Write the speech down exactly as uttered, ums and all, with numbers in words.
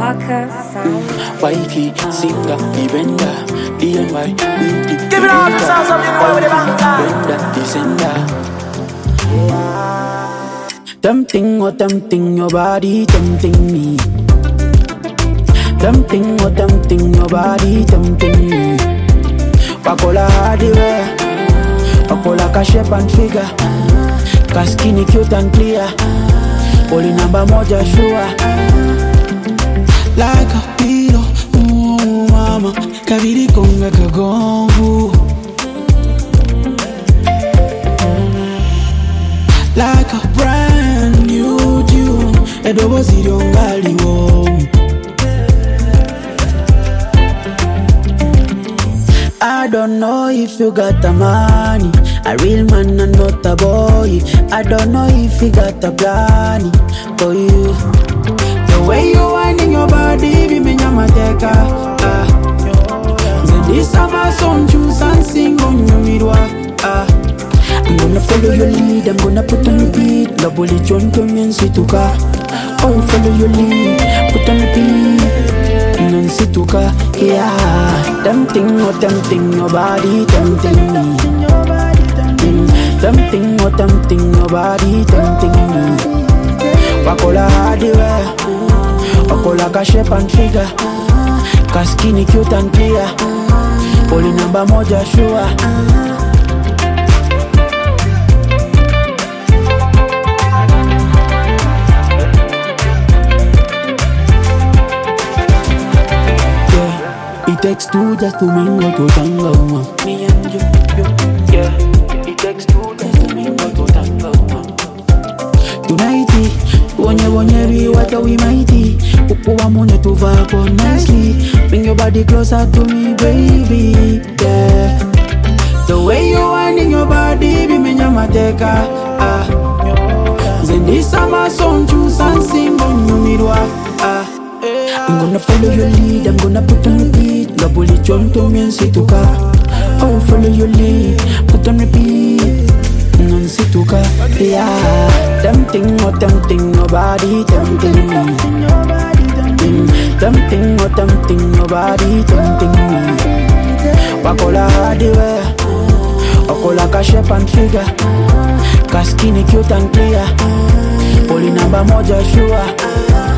Walker Sound. Wifey, singer, the vendor, D N Y, beauty. Give it all the sounds of the boy with the banker. Vendor, the sender. Tempting, oh tempting, your body tempting me. Tempting, oh tempting, your body tempting me. Wakola hardware, wakola ka shape and figure, ka skinny cute and clear. Poli namba moja sure. Like a pillow, ooh mama, kabiri konga kagongu. Like a brand new tune, edobo zidongali wo. I don't know if you got the money, a real man and not a boy. I don't know if you got the plan for you. The way you winding your body, be me nyamateka. Ah, this summer song choose and sing on your midwa. Ah, I'm gonna follow your lead, I'm gonna put on the beat. Laboli John Tomien Situka. Oh, follow your lead, put on the beat. Situka, yeah. Tempting, oh tempting, your body tempting me. Mm. Tempting, oh tempting, your body tempting me. Wakola hardware, wakola ka shape and figure, ka skinny cute and clear. Poli namba moja sure. It takes two just to mingle to tango, ma. Me and you, you, yeah. It takes two just to mingle to tango, ma. Tonight, wonye wonye we what we mighty. Upo wa monye to vibe on nicely. Bring your body closer to me, baby, yeah. The way you winding your body, be me nyamateka. Ah, zendi summer song choose and sing on your midwa. Ah. I'm gonna follow your lead, I'm gonna put on repeat. Laboli John Tomien Situka. Oh, follow your lead, put on repeat. Non Situka, yeah. Tempting, oh tempting, nobody tempting me. Mm. Tempting, oh tempting, nobody tempting me. Wakola hardware, wakola ka shape and figure, ka skinny cute and clear. Poli namba moja sure.